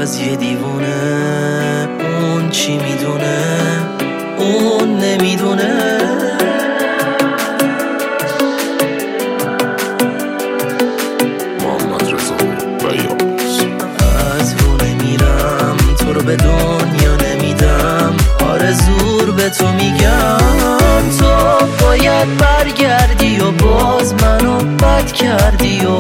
از یه دیوونه اون چی میدونه اون نمیدونه. از رو نمیرم تو رو به دنیا نمیدم، آرزور به تو میگم تو باید برگردی و باز منو بد کردی و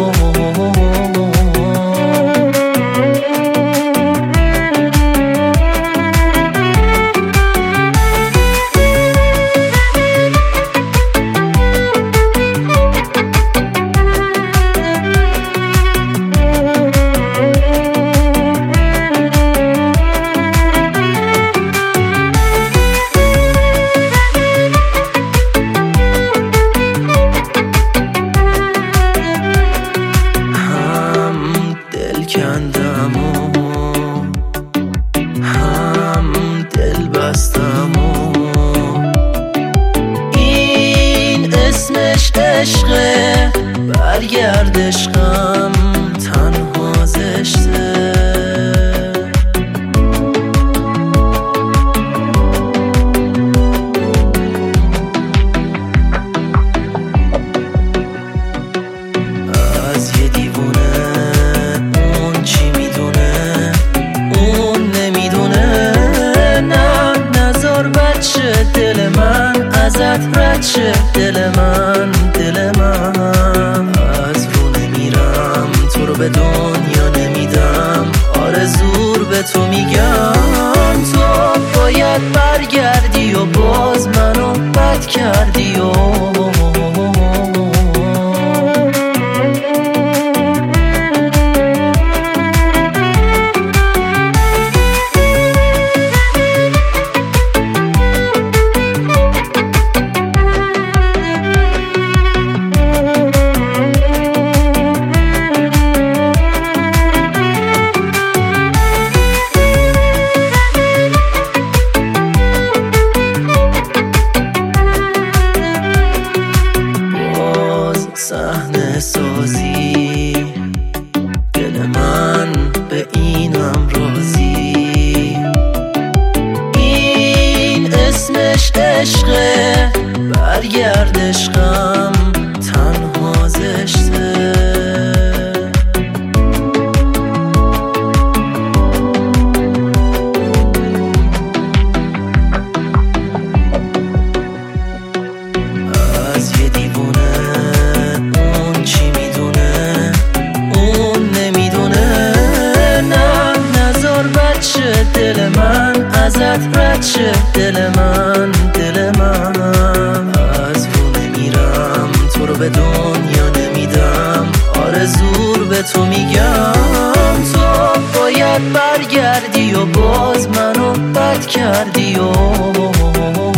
کندم و هم دل بستم و این اسمش عشقه، برگرد عشقم تنها زشته. از یه دیوونه دل من ازت رد شه، دل من از رو نمیرم تو رو به دنیا نمیدم، آرزور به تو میگم تو باید برگردی و باز منو بد کردی و صحنه سازی دل من به اینم راضی، این اسمش عشقه، برگرد عشقم تنها زشته. از یه دیوونه دل من ازت رد شه، دل من از رو نمیرم تو رو به دنیا نمیدم، آرزور به تو میگم تو باید برگردی و باز منو بد کردی و